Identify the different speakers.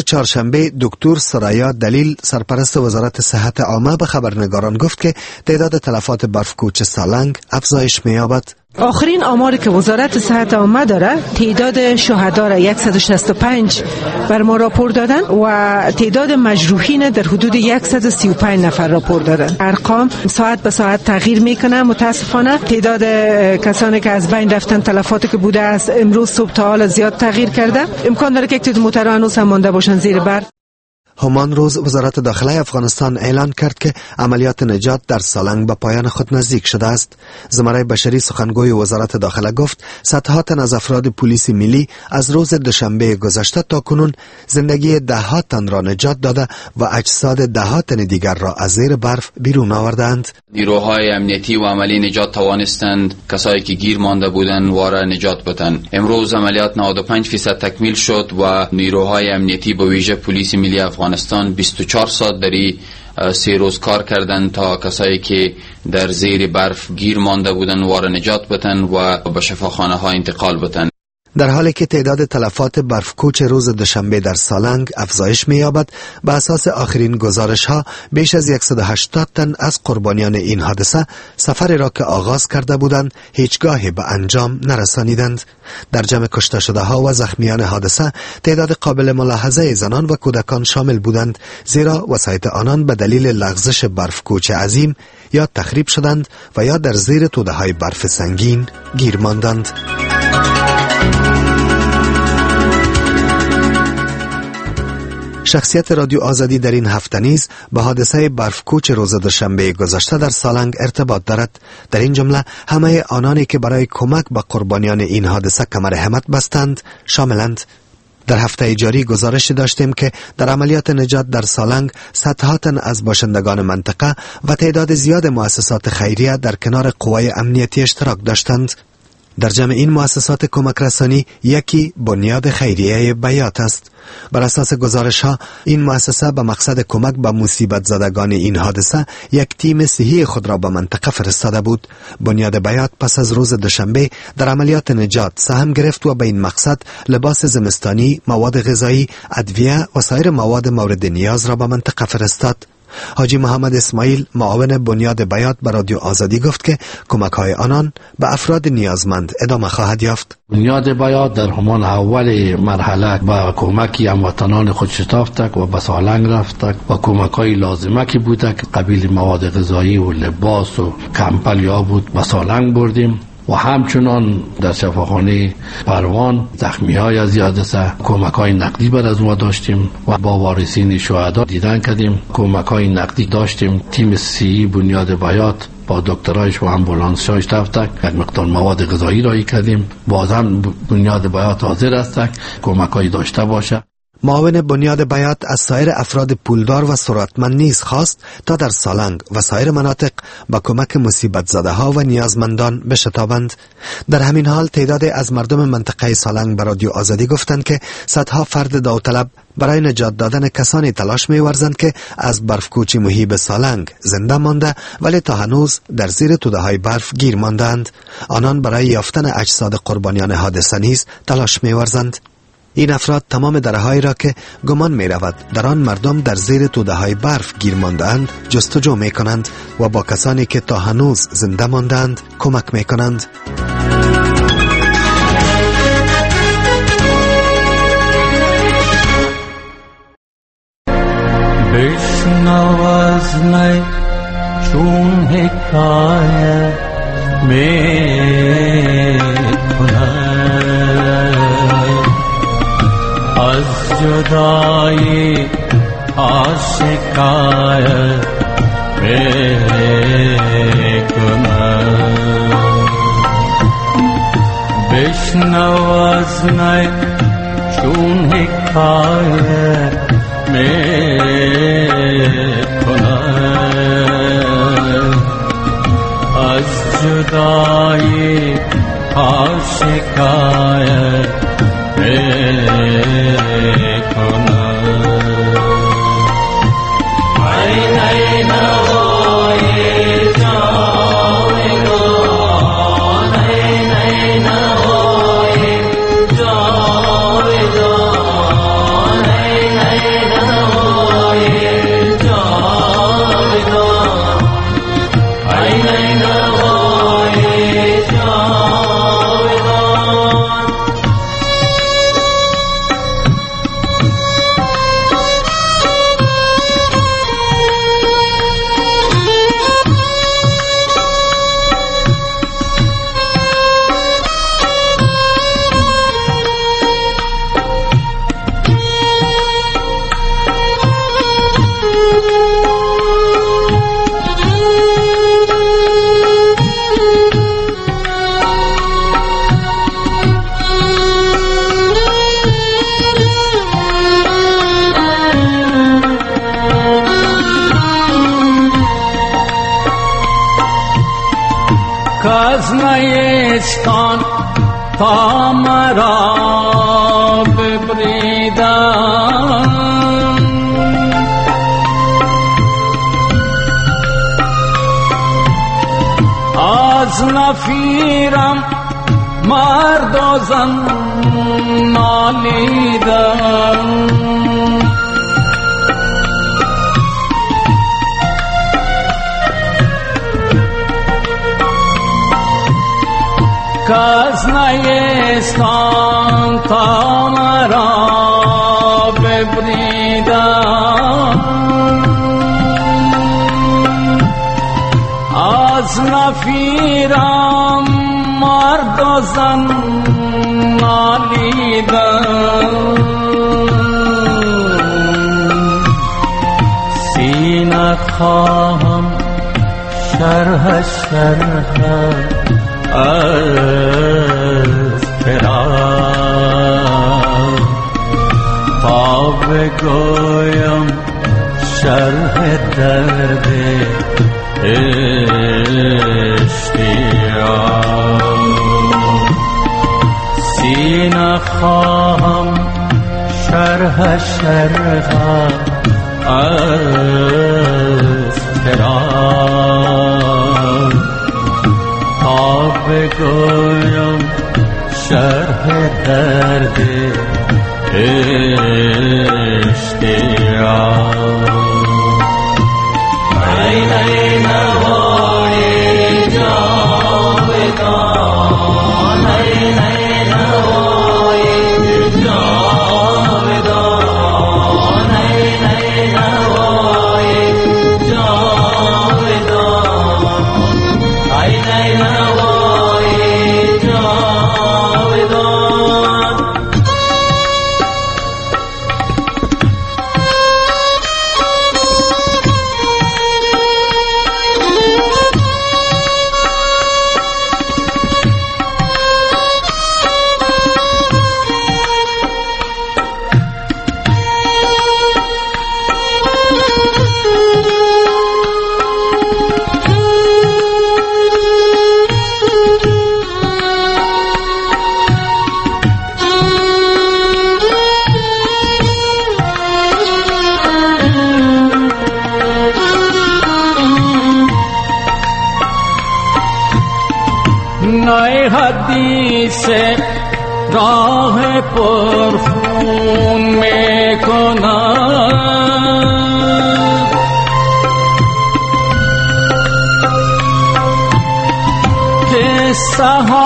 Speaker 1: چهارشنبه دکتر سرایا دلیل سرپرست وزارت صحت عامه به خبرنگاران گفت که تعداد تلفات برفکوچ سالنگ افزایش می‌یابد.
Speaker 2: آخرین آماری که وزارت صحت عامه داره تعداد شهدا را 165 بر ما راپور دادن و تعداد مجروحین در حدود 135 نفر راپور دادن. ارقام ساعت به ساعت تغییر میکنه. متاسفانه تعداد کسانی که از بین رفتن تلفاتی که بوده از امروز صبح تا حال زیاد تغییر کرده. امکان داره که تعداد موتورها هنوز هم مانده باشن زیر برف.
Speaker 1: همان روز وزارت داخله افغانستان اعلان کرد که عملیات نجات در سالنگ به پایان خود نزدیک شده است. زمره بشری سخنگوی وزارت داخله گفت صدها تن از افراد پلیس ملی از روز دوشنبه گذشته تا کنون زندگی ده‌ها تن را نجات داده و اجساد ده‌ها تن دیگر را از زیر برف بیرون آوردند.
Speaker 3: نیروهای امنیتی و عملی نجات توانستند کسایی که گیر مانده بودند وارا نجات بدن. امروز عملیات 95% تکمیل شد و نیروهای امنیتی به ویژه پلیس ملی افغانستان 24 ساعت دری 3 روز کار کردند تا کسایی که در زیر برف گیر مانده بودند وارا نجات بدن و به شفاخانه ها انتقال بدن.
Speaker 1: در حالی که تعداد تلفات برفکوچ روز دوشنبه در سالنگ افزایش می‌یابد، به اساس آخرین گزارش‌ها بیش از 180 تن از قربانیان این حادثه سفری را که آغاز کرده بودند هیچگاهی به انجام نرسانیدند. در جمع کشته شده‌ها و زخمیان حادثه تعداد قابل ملاحظه زنان و کودکان شامل بودند، زیرا وسایط آنان به دلیل لغزش برفکوچ عظیم یا تخریب شدند و یا در زیر توده‌های برف سنگین گیر ماندند. شخصیت رادیو آزادی در این هفته نیز به حادثه برفکوچ روز دوشنبه گذشته در سالنگ ارتباط دارد. در این جمله همه آنانی که برای کمک به قربانیان این حادثه کمر همت بستند شاملند. در هفته جاری گزارش داشتیم که در عملیات نجات در سالنگ صدها تن از باشندگان منطقه و تعداد زیاد مؤسسات خیریه در کنار قوای امنیتی اشتراک داشتند. در جمع این مؤسسات کمک رسانی یکی بنیاد خیریه بیات است. بر اساس گزارش ها این مؤسسه به مقصد کمک به مصیبت زدگان این حادثه یک تیم صحی خود را به منطقه فرستاده بود. بنیاد بیات پس از روز دوشنبه در عملیات نجات سهم گرفت و به این مقصد لباس زمستانی، مواد غذایی، ادویه و سایر مواد مورد نیاز را به منطقه فرستاد. حاجی محمد اسماعیل معاون بنیاد بیات به رادیو آزادی گفت که کمک‌های آنان به افراد نیازمند ادامه خواهد یافت.
Speaker 4: بنیاد بیات در همان اول مرحله با کمکی هموطنان خود شتافتک و به سالنگ رفتک و کمک‌های لازمه که بودک قبیل مواد غذایی و لباس و کمپل یا بود به سالنگ بردیم و همچنان در شفاخانه پروان زخمی‌های از حادثه کمک‌های نقدی بر از ما داشتیم و با وارثین شهدا دیدن کردیم. کمک‌های نقدی داشتیم. تیم سی بنیاد بیات با دکترایش و امبولانس‌هاش رفتک یک مقدار مواد غذایی رایی کردیم. بازم بنیاد بیات حاضر است کمک‌های داشته باشه.
Speaker 1: معاون بنیاد بیات از سایر افراد پولدار و ثروتمند نیز خواست تا در سالنگ و سایر مناطق با کمک مصیبت زده ها و نیازمندان بشتابند. در همین حال تعدادی از مردم منطقه سالنگ به رادیو آزادی گفتند که صدها فرد داوطلب برای نجات دادن کسانی تلاش می‌ورزند که از برفکوچ محیط سالنگ زنده مانده ولی تا هنوز در زیر توده‌های برف گیر ماندند. آنان برای یافتن اجساد قربانیان حادثه نیز تلاش می‌ورزند. این افراد تمام درهایی را که گمان می رود در آن مردم در زیر توده‌های برف گیر ماندند جستجو می کنند و با کسانی که تا هنوز زنده ماندند کمک می کنند.
Speaker 5: بشنو از می چون حکایت می کنند از جدایی آشکایت میکنم. بشنو از می چون حکایت میکنم از جدایی آشکایت نیستان تا مرا ببریدن، از نفیرم مرد و زن نالیدن. کس نیستان تا مرا ببریدن، از نفیرم مرد و زن نالیدن. سینه خواهم شرح از فراق تا بگویم شرح درد اشتیاق. سینه خواهم شرح از فراق تا بگویم شرح درد اشتیاق. ای نوای جاودان، ای نوای جاودان، ای نوای جاودان، ای نوای جاودان. نئے حدیث راہ پرخون میں کنا کہ سہا